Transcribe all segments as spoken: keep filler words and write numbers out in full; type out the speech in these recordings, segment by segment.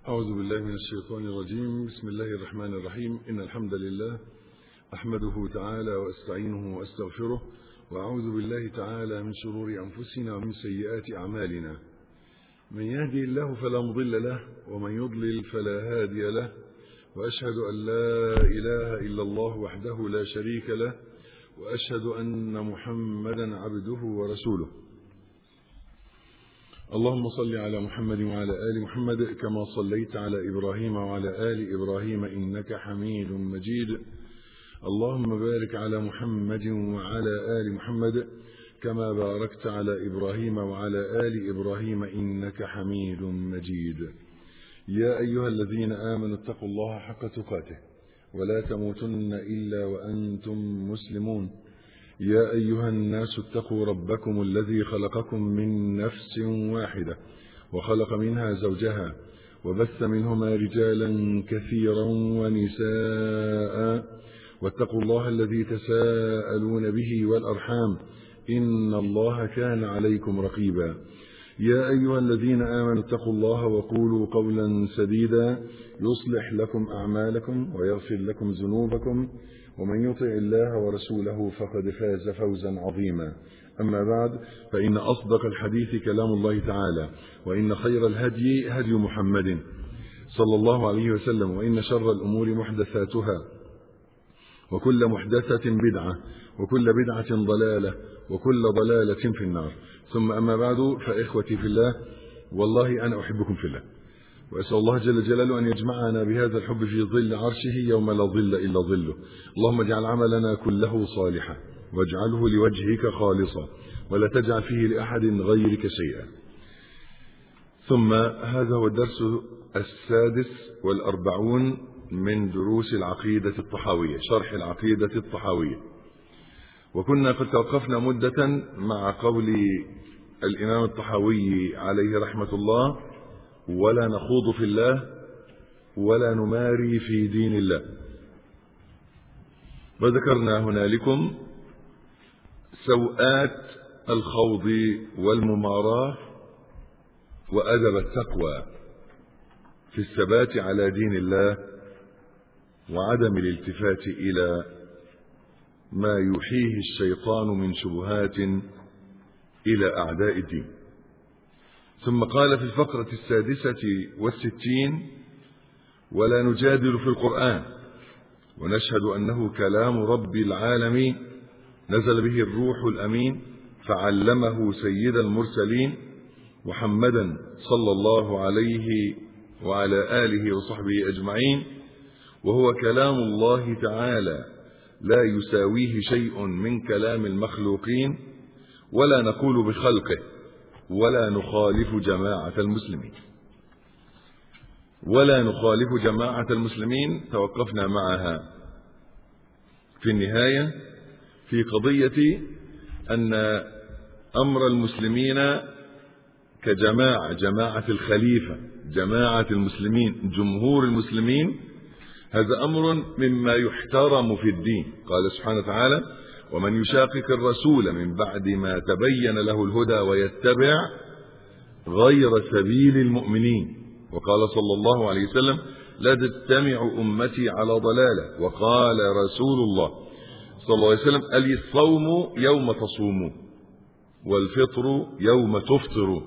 أعوذ بالله من الشيطان الرجيم. بسم الله الرحمن الرحيم. إن الحمد لله أحمده تعالى وأستعينه وأستغفره، وأعوذ بالله تعالى من شرور أنفسنا ومن سيئات أعمالنا. من يهدي الله فلا مضل له، ومن يضلل فلا هادي له، وأشهد أن لا إله إلا الله وحده لا شريك له، وأشهد أن محمدا عبده ورسوله. اللهم صل على محمد وعلى آل محمد كما صليت على إبراهيم وعلى آل إبراهيم إنك حميد مجيد. اللهم بارك على محمد وعلى آل محمد كما باركت على إبراهيم وعلى آل إبراهيم إنك حميد مجيد. يا أيها الذين آمنوا اتقوا الله حق تقاته ولا تموتن إلا وأنتم مسلمون. يا أيها الناس اتقوا ربكم الذي خلقكم من نفس واحدة وخلق منها زوجها وبث منهما رجالا كثيرا ونساء، واتقوا الله الذي تساءلون به والأرحام إن الله كان عليكم رقيبا. يا أيها الذين آمنوا اتقوا الله وقولوا قولا سديدا يصلح لكم أعمالكم ويغفر لكم ذنوبكم، ومن يطع الله ورسوله فقد فاز فوزا عظيما. أما بعد، فإن أصدق الحديث كلام الله تعالى، وإن خير الهدي هدي محمد صلى الله عليه وسلم، وإن شر الأمور محدثاتها، وكل محدثة بدعة، وكل بدعة ضلالة، وكل ضلالة في النار. ثم أما بعد، فإخوتي في الله، والله أنا أحبكم في الله، وأسأل الله جل جلاله أن يجمعنا بهذا الحب في ظل عرشه يوم لا ظل إلا ظله. اللهم اجعل عملنا كله صالحا، واجعله لوجهك خالصا، ولا تجعل فيه لأحد غيرك شيئا. ثم هذا هو الدرس السادس والأربعون من دروس العقيدة الطحاوية، شرح العقيدة الطحاوية. وكنا قد توقفنا مدة مع قول الإمام الطحاوي عليه رحمة الله: ولا نخوض في الله ولا نماري في دين الله. وذكرنا هنالكم سوءات الخوض والمماراة وأدب التقوى في الثبات على دين الله، وعدم الالتفات إلى ما يوحيه الشيطان من شبهات إلى أعداء الدين. ثم قال في الفقرة السادسة والستين: ولا نجادل في القرآن، ونشهد أنه كلام رب العالمين نزل به الروح الأمين فعلمه سيد المرسلين محمدا صلى الله عليه وعلى آله وصحبه أجمعين، وهو كلام الله تعالى لا يساويه شيء من كلام المخلوقين، ولا نقول بخلقه، ولا نخالف جماعة المسلمين. ولا نخالف جماعة المسلمين توقفنا معها في النهاية في قضية أن أمر المسلمين كجماعة، جماعة الخليفة، جماعة المسلمين، جمهور المسلمين، هذا أمر مما يحترم في الدين. قال سبحانه وتعالى: ومن يشاقق الرسول من بعد ما تبين له الهدى ويتبع غير سبيل المؤمنين. وقال صلى الله عليه وسلم: لا تجتمع أمتي على ضلالة. وقال رسول الله صلى الله عليه وسلم: الصوم يوم تصومون، والفطر يوم تفطرون.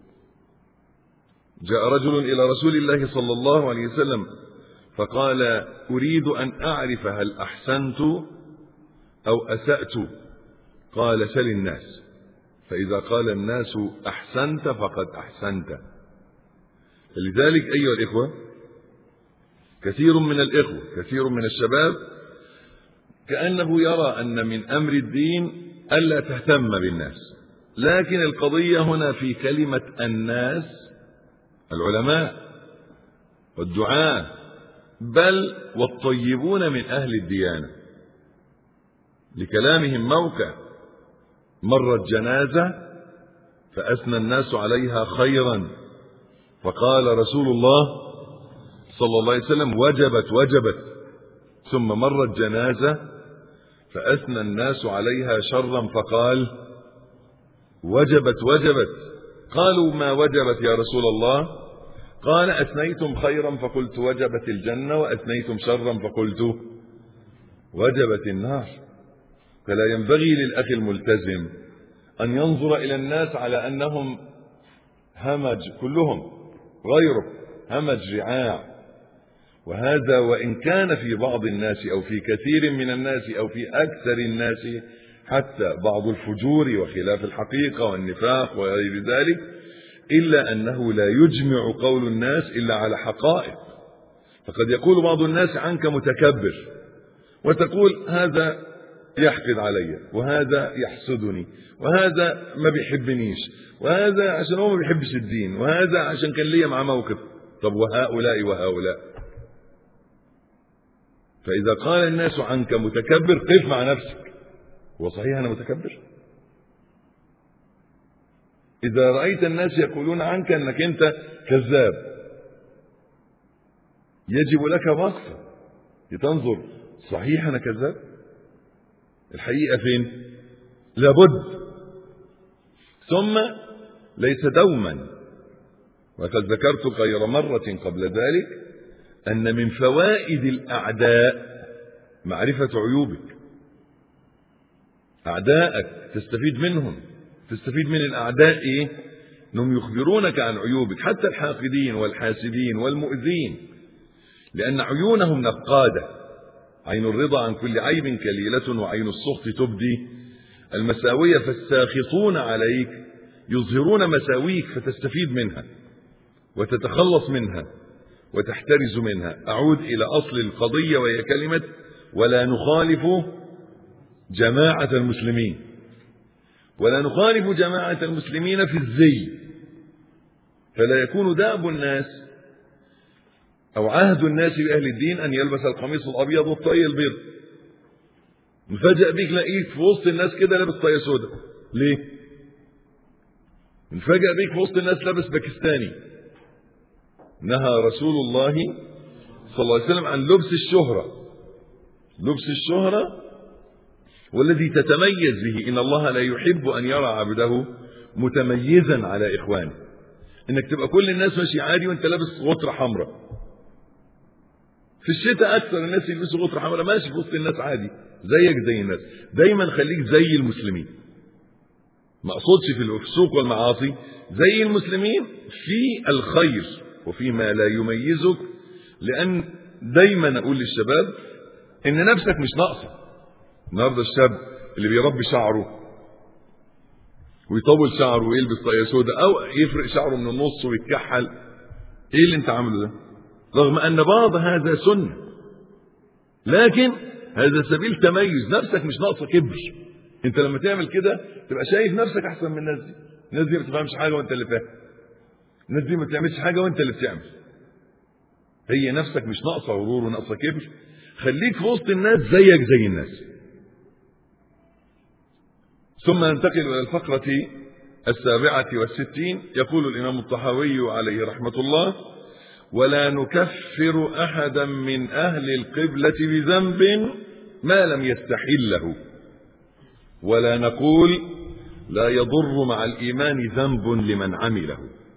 جاء رجل إلى رسول الله صلى الله عليه وسلم فقال: أريد أن أعرف هل أحسنت أو أسأت؟ قال: سل الناس، فإذا قال الناس أحسنت فقد أحسنت. لذلك أيها الإخوة، كثير من الإخوة، كثير من الشباب كأنه يرى أن من أمر الدين ألا تهتم بالناس، لكن القضية هنا في كلمة الناس، العلماء والدعاة، بل والطيبون من أهل الديانة. لكلامهم موقع: مرت جنازة فأثنى الناس عليها خيرا، فقال رسول الله صلى الله عليه وسلم: وجبت وجبت. ثم مرت جنازة فأثنى الناس عليها شرا، فقال: وجبت وجبت. قالوا: ما وجبت يا رسول الله؟ قال أثنيتم خيرا فقلت وجبت الجنة، وأثنيتم شرا فقلت وجبت النار. فلا ينبغي للأخ الملتزم أن ينظر إلى الناس على أنهم همج، كلهم غيره همج رعاع. وهذا وإن كان في بعض الناس أو في كثير من الناس أو في أكثر الناس حتى بعض الفجور وخلاف الحقيقة والنفاق وغير ذلك، إلا أنه لا يجمع قول الناس إلا على حقائق. فقد يقول بعض الناس عنك متكبر، وتقول هذا يحقد علي، وهذا يحسدني، وهذا ما بيحبنيش، وهذا عشان هو ما بيحبش الدين، وهذا عشان كان ليا مع موقف. طب وهؤلاء وهؤلاء؟ فإذا قال الناس عنك متكبر قف مع نفسك، هو صحيح أنا متكبر؟ إذا رأيت الناس يقولون عنك أنك أنت كذاب، يجب لك وقفة لتنظر صحيح أنا كذاب؟ الحقيقة فين؟ لابد. ثم ليس دوما، وقد ذكرت غير مرة قبل ذلك أن من فوائد الأعداء معرفة عيوبك. أعداءك تستفيد منهم، تستفيد من الأعداء إيه؟ أنهم يخبرونك عن عيوبك، حتى الحاقدين والحاسدين والمؤذين، لأن عيونهم نقادة. عين الرضا عن كل عيب كليلة، وعين السخط تبدي المساوية. فالساخطون عليك يظهرون مساويك فتستفيد منها وتتخلص منها وتحترز منها. أعود إلى أصل القضية، وهي كلمة ولا نخالف جماعة المسلمين. ولا نخالف جماعة المسلمين في الزي، فلا يكون دأب الناس أو عهد الناس بأهل الدين أن يلبس القميص الأبيض والطاقية البيض. مفاجأ بيك لاقيك في وسط الناس كده لابس طاقية سوداء، ليه؟ مفاجأ بيك في وسط الناس لابس باكستاني. نهى رسول الله صلى الله عليه وسلم عن لبس الشهرة. لبس الشهرة والذي تتميز به، إن الله لا يحب أن يرى عبده متميزا على إخوانه. إنك تبقى كل الناس ماشي عادي وانت لابس غطرة حمراء. في الشتاء أكثر الناس يلبسوا غطرة حمراء، ماشي في وسط الناس عادي زيك زي الناس. دايما خليك زي المسلمين. ما أقصدش في الفسوق والمعاصي، زي المسلمين في الخير وفي ما لا يميزك. لأن دايما أقول للشباب إن نفسك مش ناقصة. النهارده الشاب اللي بيربي شعره ويطول شعره ويلبس طاقية سوداء أو يفرق شعره من النص ويتكحل، إيه اللي أنت عامله ده؟ رغم أن بعض هذا سنة، لكن هذا سبيل تميز. نفسك مش ناقصة كبر. أنت لما تعمل كده تبقى شايف نفسك أحسن من الناس دي. الناس دي ما بتفهمش حاجة وأنت اللي فاهم. الناس دي ما بتعملش حاجة وأنت اللي بتعمل. هي نفسك مش ناقصة غرور وناقصة كبر. خليك في وسط الناس زيك زي الناس. ثم ننتقل إلى الفقرة السابعة والستين. يقول الإمام الطحاوي عليه رحمة الله: ولا نكفر أحدا من أهل القبلة بذنب ما لم يستحله، ولا نقول لا يضر مع الإيمان ذنب لمن عمله.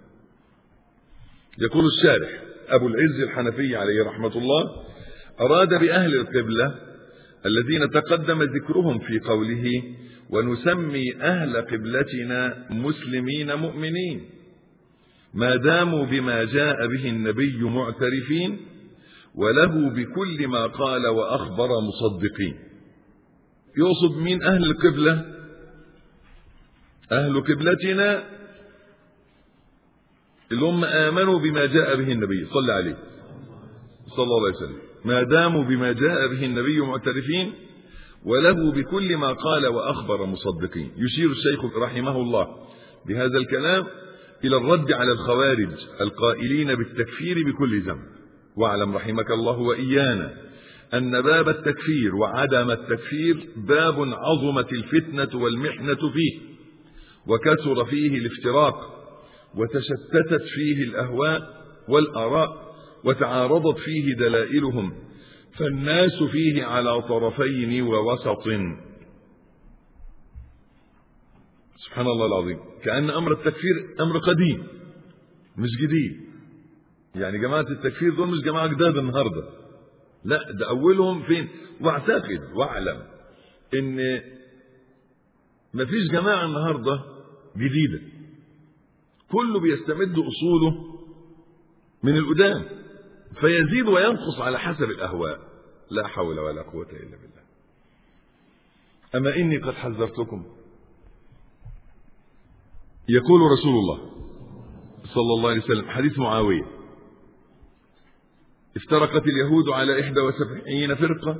يقول الشارح أبو العز الحنفي عليه رحمة الله: أراد بأهل القبلة الذين تقدم ذكرهم في قوله ونسمي أهل قبلتنا مسلمين مؤمنين ما داموا بما جاء به النبي معترفين، وله بكل ما قال وأخبر مصدقين. يقصد مين أهل القبلة؟ أهل قبلتنا اللي هم آمنوا بما جاء به النبي صلى عليه صلى الله عليه وسلم، ما داموا بما جاء به النبي معترفين، وله بكل ما قال وأخبر مصدقين. يشير الشيخ رحمه الله بهذا الكلام إلى الرد على الخوارج القائلين بالتكفير بكل ذنب. واعلم رحمك الله وإيانا أن باب التكفير وعدم التكفير باب عظمت الفتنة والمحنة فيه، وكثر فيه الافتراق، وتشتتت فيه الأهواء والآراء، وتعارضت فيه دلائلهم، فالناس فيه على طرفين ووسط. سبحان الله العظيم. كأن أمر التكفير أمر قديم مش جديد. يعني جماعة التكفير دول مش جماعة جداد النهاردة، لا ده أولهم فين. واعتقد واعلم إن مفيش جماعة النهاردة جديدة، كله بيستمد أصوله من القدام، فيزيد وينقص على حسب الأهواء. لا حول ولا قوة إلا بالله. أما إني قد حذرتكم. يقول رسول الله صلى الله عليه وسلم، حديث معاوية: افترقت اليهود على إحدى وسبعين فرقة،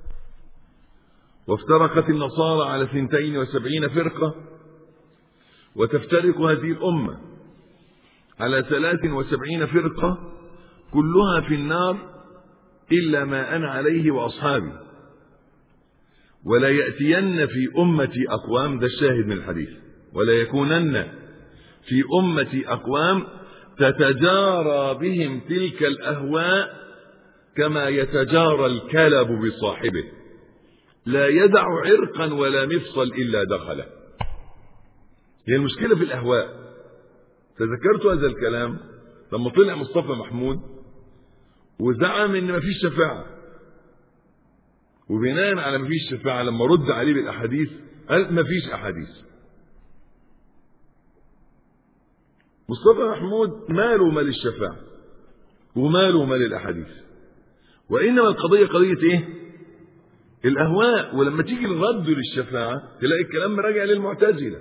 وافترقت النصارى على اثنتين وسبعين فرقة، وتفترق هذه الأمة على ثلاث وسبعين فرقة، كلها في النار إلا ما أنا عليه وأصحابي، ولا يأتين في أمتي أقوام، ده الشاهد من الحديث، ولا يكونن في أمتي أقوام تتجارى بهم تلك الأهواء كما يتجارى الكلب بصاحبه، لا يدع عرقا ولا مفصل إلا دخله. هي المشكلة في الأهواء. تذكرت هذا الكلام لما طلع مصطفى محمود وزعم ان مفيش شفاعة، وبناء على مفيش شفاعة لما رد عليه بالأحاديث قال مفيش أحاديث. مصطفى محمود ماله مال الشفاعة وماله مال الأحاديث، وإنما القضية قضية إيه؟ الأهواء. ولما تيجي الرد للشفاعة تلاقي الكلام راجع للمعتزلة.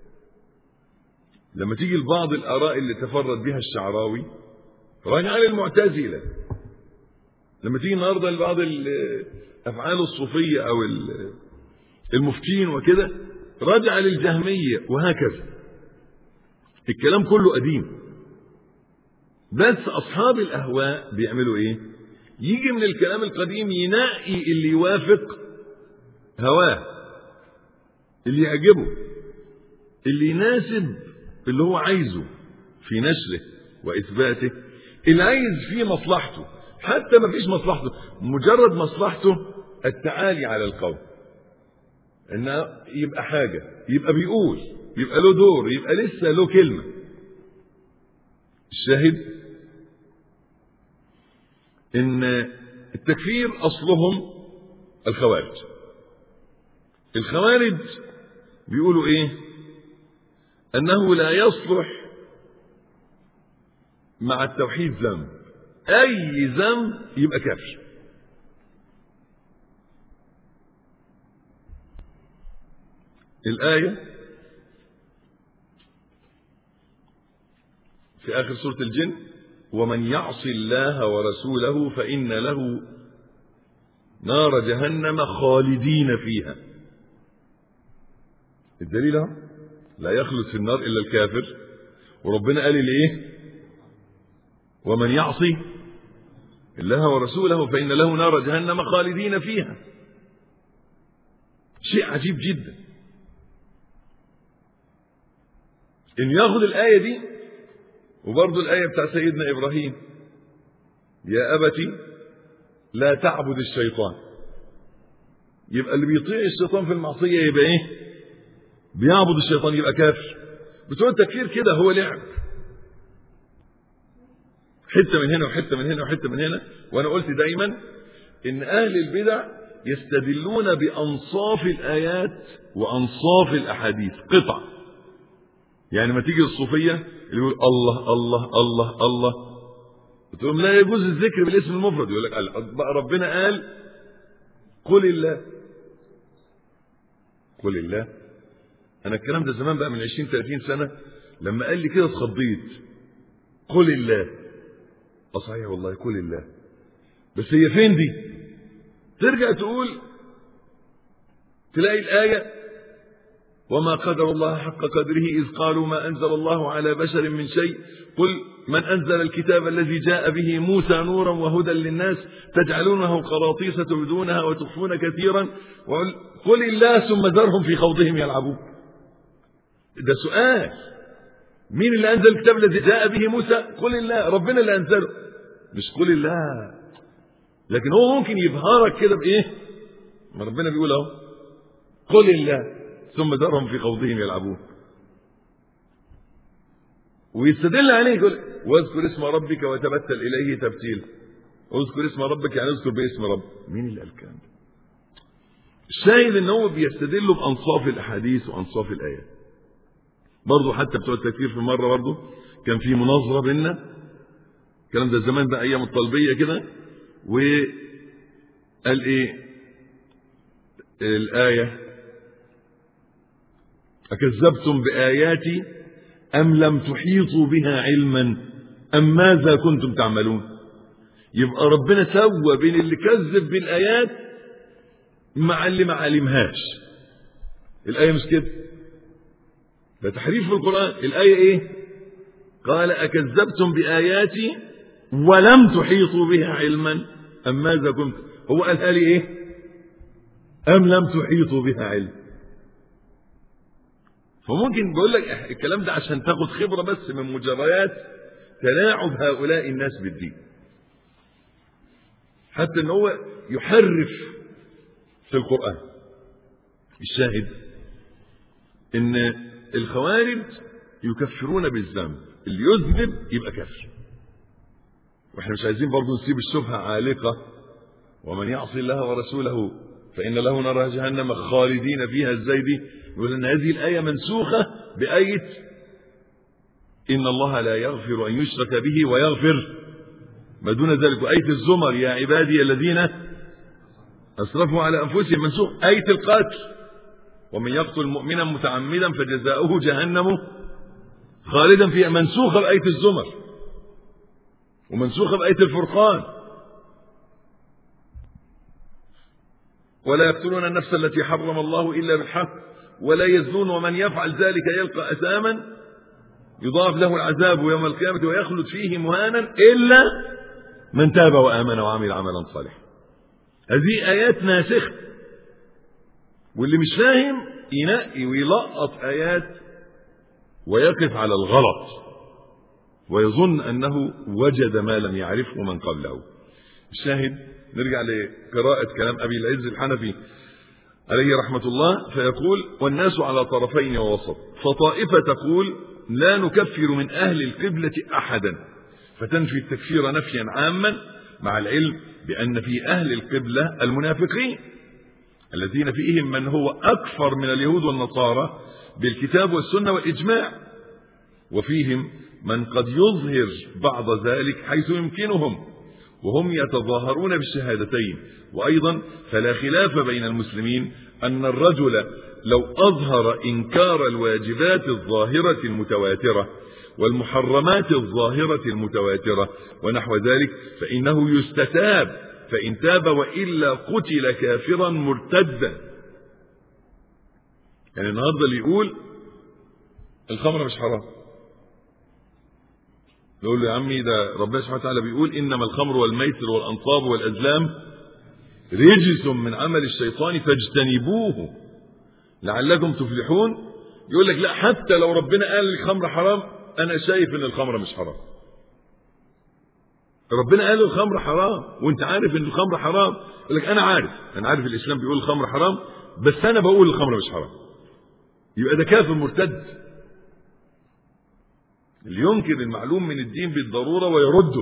لما تيجي لبعض الآراء اللي تفرد بها الشعراوي راجع للمعتزلة. لما تيجي النهارده لبعض الأفعال الصوفية أو المفتين وكده راجع للجهمية، وهكذا. الكلام كله قديم. بس أصحاب الأهواء بيعملوا إيه؟ يجي من الكلام القديم ينقي اللي يوافق هواه، اللي يعجبه، اللي يناسب اللي هو عايزه في نشره وإثباته، اللي عايز فيه مصلحته، حتى ما فيش مصلحته، مجرد مصلحته التعالي على القوم، إنه يبقى حاجة، يبقى بيقول، يبقى له دور، يبقى لسه له كلمة. الشاهد إن التكفير أصلهم الخوارج. الخوارج بيقولوا إيه؟ أنه لا يصلح مع التوحيد ذنب، أي ذنب يبقى كافر. الآية في آخر سورة الجن: ومن يعص الله ورسوله فإن له نار جهنم خالدين فيها. الدليل لا يخلد في النار إلا الكافر، وربنا قال ليه؟ ومن يعصي الله ورسوله فإن له نار جهنم خالدين فيها. شيء عجيب جدا إن ياخذ الآية دي وبرضه الآية بتاع سيدنا إبراهيم: يا أبتي لا تعبد الشيطان. يبقى اللي بيطيع الشيطان في المعصية يبقى إيه؟ بيعبد الشيطان، يبقى كافر. بتوع التكفير كده هو لعب، حتة من هنا وحتة من هنا وحتة من هنا. وأنا قلت دايما إن أهل البدع يستدلون بأنصاف الآيات وأنصاف الأحاديث قطع. يعني ما تيجي الصوفية اللي يقول الله الله الله الله، تقول لا يجوز الذكر بالاسم المفرد، يقول لك ربنا قال قل الله، قل الله. أنا الكلام ده زمان بقى من عشرين ثلاثين سنة، لما قال لي كده اتخضيت. قل الله، صحيح والله قل الله، بس هي فين دي؟ ترجع تقول تلاقي الآية: وما قدر الله حق قدره إذ قالوا ما أنزل الله على بشر من شيء قل من أنزل الكتاب الذي جاء به موسى نورا وهدى للناس تجعلونه قراطيس تبدونها وتخفون كثيرا قل الله ثم ذرهم في خوضهم يلعبون. ده سؤال: مين اللي أنزل الكتاب الذي جاء به موسى؟ قل الله، ربنا اللي أنزله، مش قل الله. لكن هو ممكن يبهرك كده بإيه؟ ما ربنا بيقول اهو قل الله ثم ذرهم في خوضهم يلعبون. ويستدل عليه يقول واذكر اسم ربك وتبتل اليه تبتيلا. اذكر اسم ربك يعني اذكر باسم رب. مين اللي قال الكلام ده؟ الشاهد ان هو بيستدل بانصاف الاحاديث وانصاف الايات. برضه حتى بتوع التكفير في مره برضه كان في مناظره بيننا، الكلام ده زمان بقى ايام الطلبيه كده، وقال ايه الايه اكذبتم باياتي ام لم تحيطوا بها علما ام ماذا كنتم تعملون. يبقى ربنا سوى بين اللي كذب بالايات مع اللي ما علمهاش. الايه مش كده، ده تحريف في القران. الايه ايه؟ قال اكذبتم باياتي ولم تحيطوا بها علما ام ماذا كنتم. هو قالها لي ايه؟ ام لم تحيطوا بها علم. فممكن بقول لك الكلام ده عشان تاخد خبره بس من مجريات تلاعب هؤلاء الناس بالدين، حتى ان هو يحرف في القرآن. الشاهد ان الخوارج يكفرون بالذنب، اللي يذنب يبقى كافر. واحنا مش عايزين برضه نسيب الشبهة عالقة، ومن يعصي الله ورسوله فإن له نار جهنم خالدين فيها. ازاي دي؟ يقول ان هذه الآية منسوخة بآية إن الله لا يغفر أن يشرك به ويغفر ما دون ذلك. وآية الزمر يا عبادي الذين أسرفوا على أنفسهم منسوخ. آية القتل ومن يقتل مؤمنا متعمدا فجزاؤه جهنم خالدا فيها منسوخة بآية الزمر، ومنسوخة بآية الفرقان. ولا يقتلون النفس التي حرم الله إلا بالحق ولا يزنون ومن يفعل ذلك يلقى أثاما يضاعف له العذاب يوم القيامة ويخلد فيه مهانا إلا من تاب وآمن وعمل عملا صالحا. هذه آيات ناسخة، واللي مش فاهم ينقي ويلقط آيات ويقف على الغلط ويظن أنه وجد ما لم يعرفه من قبله. الشاهد نرجع لقراءة كلام أبي العز الحنفي عليه رحمة الله، فيقول والناس على طرفين ووسط، فطائفة تقول لا نكفر من أهل القبلة أحدا فتنفي التكفير نفيا عاما، مع العلم بأن في أهل القبلة المنافقين الذين فيهم من هو أكثر من اليهود والنصارى بالكتاب والسنة والإجماع، وفيهم من قد يظهر بعض ذلك حيث يمكنهم وهم يتظاهرون بالشهادتين. وأيضا فلا خلاف بين المسلمين أن الرجل لو أظهر إنكار الواجبات الظاهرة المتواترة والمحرمات الظاهرة المتواترة ونحو ذلك فإنه يستتاب، فإن تاب وإلا قتل كافرا مرتدا. يعني النهارده اللي يقول الخمر مش حرام نقول له يا عمي ده ربنا سبحانه وتعالى بيقول إنما الخمر والميسر والأنصاب والأزلام رجس من عمل الشيطان فاجتنبوه لعلكم تفلحون. يقول لك لا، حتى لو ربنا قال الخمر حرام أنا شايف إن الخمر مش حرام. ربنا قال الخمر حرام وانت عارف ان الخمر حرام، يقول لك انا عارف انا عارف الاسلام بيقول الخمر حرام بس انا بقول الخمر مش حرام. يبقى ده كافر مرتد اللي ينكر المعلوم من الدين بالضروره ويرده.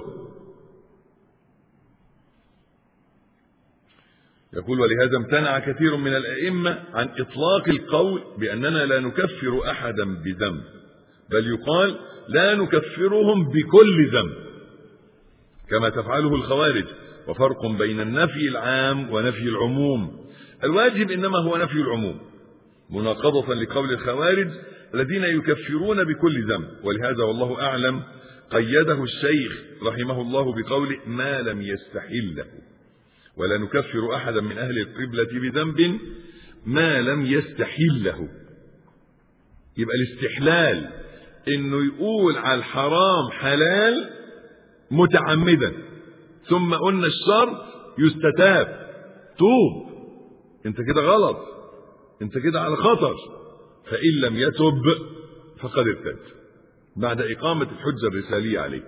يقول ولهذا امتنع كثير من الائمه عن اطلاق القول باننا لا نكفر احدا بذنب، بل يقال لا نكفرهم بكل ذنب كما تفعله الخوارج. وفرق بين النفي العام ونفي العموم. الواجب إنما هو نفي العموم مناقضة لقول الخوارج الذين يكفرون بكل ذنب. ولهذا والله أعلم قيده الشيخ رحمه الله بقوله ما لم يستحله، ولا نكفر أحدا من أهل القبلة بذنب ما لم يستحله. يبقى الاستحلال إنه يقول على الحرام حلال متعمدا، ثم قلنا الشر يستتاب، توب انت كده غلط، انت كده على خطر، فإن لم يتب فقد ارتد بعد إقامة الحجة الرسالية عليه.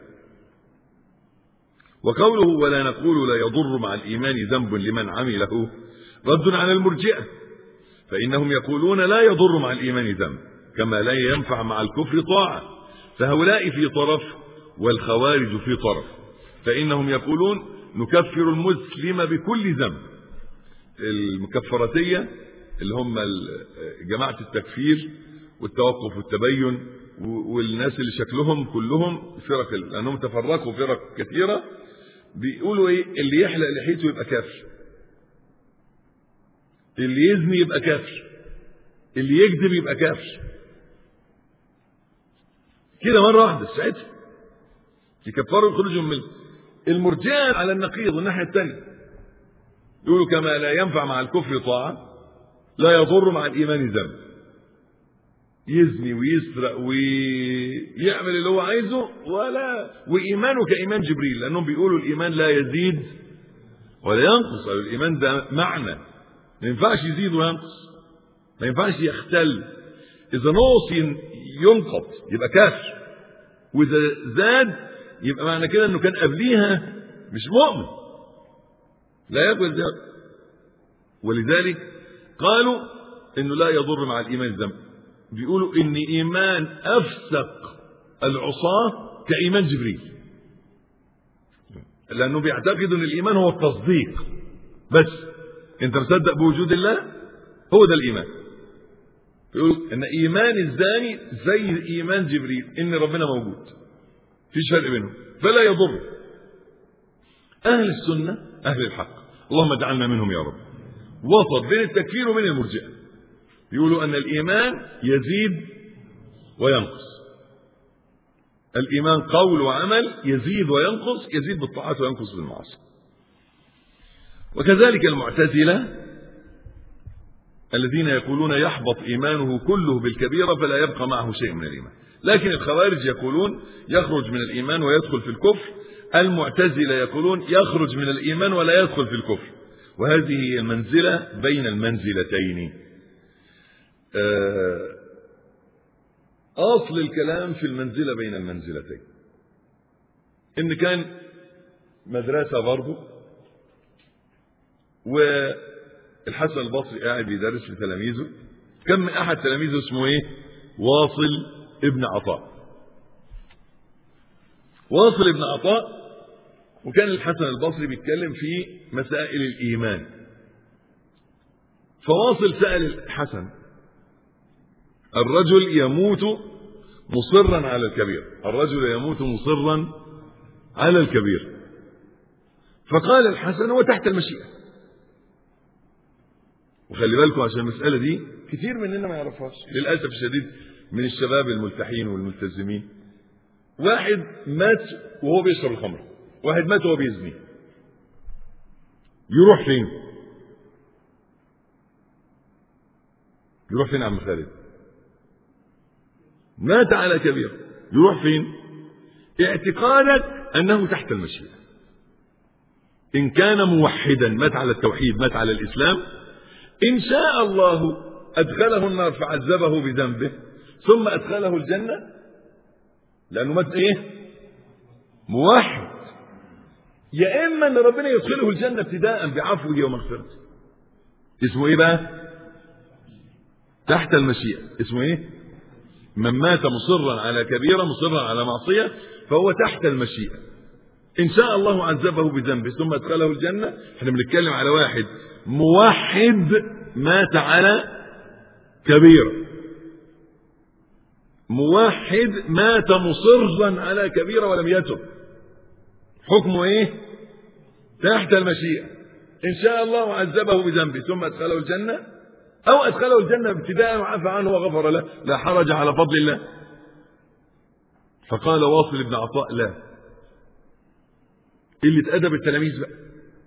وقوله ولا نقول لا يضر مع الإيمان ذنب لمن عمله رد على المرجئة، فإنهم يقولون لا يضر مع الإيمان ذنب كما لا ينفع مع الكفر طاعة، فهؤلاء في طرف والخوارج في طرف، فإنهم يقولون نكفر المسلم بكل ذنب. المكفرتية اللي هم جماعة التكفير والتوقف والتبين والناس اللي شكلهم كلهم فرق، لأنهم تفرقوا فرق كثيرة، بيقولوا ايه؟ اللي يحلق لحيته يبقى كافر، اللي يزني يبقى كافر، اللي يكذب يبقى كافر، كده مرة واحدة ساعتها يكفروا يخرجوا من المرجئة. على النقيض الناحية الثانية يقولوا كما لا ينفع مع الكفر طاعة لا يضر مع الإيمان ذنب، يزني ويسرق ويعمل اللي هو عايزه ولا وإيمانه كإيمان جبريل، لأنهم بيقولوا الإيمان لا يزيد ولا ينقص، أو الإيمان ده معنى ما ينفعش يزيد وينقص، ما ينفعش يختل، إذا نقص ينقض يبقى كافر، وإذا زاد يبقى معنى كده إنه كان قبليها مش مؤمن لا يقبل ذلك. ولذلك قالوا إنه لا يضر مع الإيمان ذنب، بيقولوا إن إيمان أفسق العصاة كإيمان جبريل، لأنه بيعتقدوا إن الإيمان هو التصديق بس، أنت مصدق بوجود الله هو ده الإيمان. يقولوا إن إيمان الزاني زي إيمان جبريل إن ربنا موجود، فيش فرق بينهم فلا يضر. أهل السنة أهل الحق اللهم اجعلنا منهم يا رب، وسط بين التكفير وبين المرجئة، يقولوا أن الإيمان يزيد وينقص، الإيمان قول وعمل يزيد وينقص، يزيد بالطاعات وينقص بالمعاصي. وكذلك المعتزلة الذين يقولون يحبط إيمانه كله بالكبيرة فلا يبقى معه شيء من الإيمان، لكن الخوارج يقولون يخرج من الإيمان ويدخل في الكفر، المعتزلة يقولون يخرج من الإيمان ولا يدخل في الكفر. وهذه هي المنزلة بين المنزلتين. أصل الكلام في المنزلة بين المنزلتين إن كان مدرسة برضه، والحسن البصري قاعد بيدرس لتلاميذه، كان من أحد تلاميذه اسمه إيه؟ واصل ابن عطاء. واصل ابن عطاء، وكان الحسن البصري بيتكلم في مسائل الإيمان، فواصل سأل الحسن: الرجل يموت مصرا على الكبير، الرجل يموت مصرا على الكبير، فقال الحسن: هو تحت المشيئة. وخلي بالكم عشان المسألة دي كثير مننا ما يعرفهاش للأسف الشديد من الشباب الملتحين والملتزمين. واحد مات وهو بيشرب الخمر، واحد مات وهو بيزني، يروح فين؟ يروح فين يا عم خالد؟ مات على كبير، يروح فين؟ اعتقادك أنه تحت المشيئة. إن كان موحدا مات على التوحيد، مات على الإسلام، إن شاء الله أدخله النار فعذبه بذنبه ثم أدخله الجنة، لأنه مات إيه؟ موحد. يا إما أن ربنا يدخله الجنة ابتداء بعفوه ومغفرته، اسمه إيه بقى؟ تحت المشيئة. اسمه إيه؟ من مات مصرا على كبيرة مصرا على معصية فهو تحت المشيئة. إن شاء الله عذبه بذنبه ثم أدخله الجنة. احنا بنتكلم على واحد موحد مات على كبيرة، موحد مات مصرا على كبيرة ولم يتب، حكمه ايه؟ تحت المشيئة. ان شاء الله عذبه بذنبه ثم ادخله الجنة، او ادخله الجنة ابتداء وعفى عنه وغفر له، لا حرج على فضل الله. فقال واصل بن عطاء: لا. اللي اتأدب التلاميذ بقى،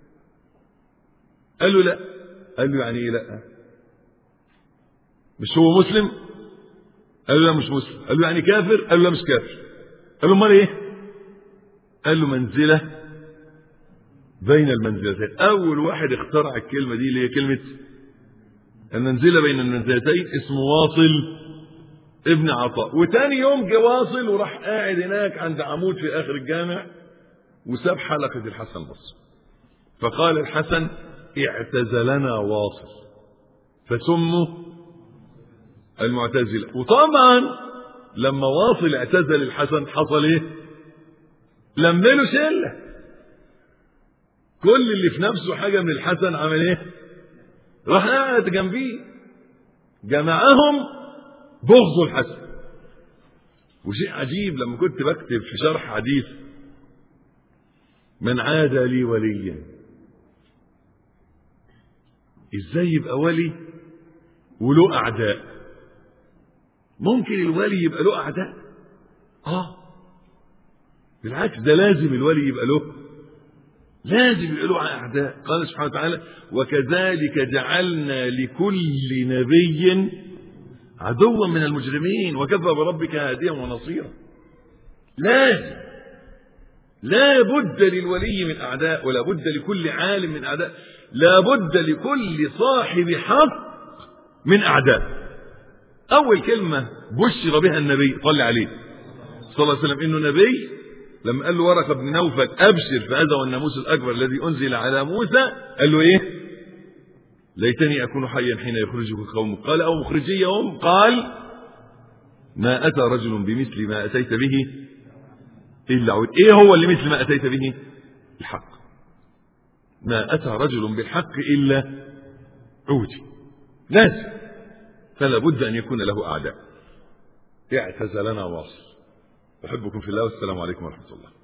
قال له لا. قال له يعني ايه لا؟ مش هو مسلم؟ قال له لا مش مسلم. قال له يعني كافر؟ قال له لا مش كافر. قال له امال ايه؟ قال له منزلة بين المنزلتين. اول واحد اخترع الكلمة دي اللي هي كلمة المنزلة بين المنزلتين اسمه واصل ابن عطاء. وتاني يوم جه واصل وراح قاعد هناك عند عمود في اخر الجامع وساب حلقة الحسن البصري، فقال الحسن: اعتزلنا واصل، فسموا المعتزلة. وطبعا لما واصل اعتزل الحسن حصل ايه؟ لم له شله. كل اللي في نفسه حاجه من الحسن عمل ايه؟ راح قاعد جنبيه، جمعهم بغض الحسن. وشيء عجيب لما كنت بكتب في شرح حديث من عاد لي وليا، ازاي يبقى ولي وله اعداء؟ ممكن الولي يبقى له اعداء؟ اه بالعكس، ده لازم الولي يبقى له لازم يبقى له اعداء. قال سبحانه وتعالى: وكذلك جعلنا لكل نبي عدوا من المجرمين وكفى بربك هاديا ونصيرا. لازم لا بد للولي من اعداء، ولا بد لكل عالم من اعداء، لا بد لكل صاحب حق من اعداء. اول كلمه بشر بها النبي صلى عليه صلى الله عليه وسلم انه نبي، لما قال له ورقه بن نوفل: ابشر فهذا هو الناموس الاكبر الذي انزل على موسى، قال له ايه؟ ليتني اكون حيا حين يخرجك قومك. قال: او مخرجيهم؟ قال: ما اتى رجل بمثل ما اتيت به الا عود. ايه هو اللي مثل ما اتيت به؟ الحق. ما اتى رجل بالحق الا عودي. لازم، فلا بد ان يكون له اعداء. اعتزلنا واصل. احبكم في الله والسلام عليكم ورحمه الله.